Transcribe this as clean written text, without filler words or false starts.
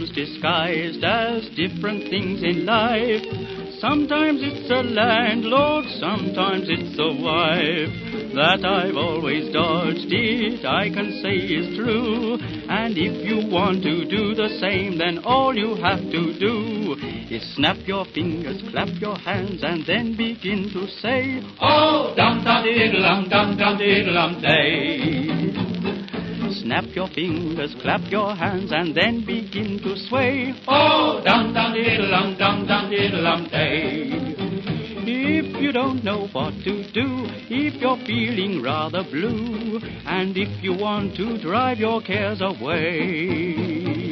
names disguised as different things in life. Sometimes it's a landlord, sometimes it's a wife. That I've always dodged it, I can say is true. And if you want to do the same, then all you have to do is snap your fingers, clap your hands, and then begin to say, oh, dum-dum-diddle-dum, dum-dum-diddle-dum day. Snap your fingers, clap your hands, and then begin to sway. Oh, dum-dum-diddle-dum, dum-dum-diddle-dum day. If you don't know what to do, if you're feeling rather blue, and if you want to drive your cares away,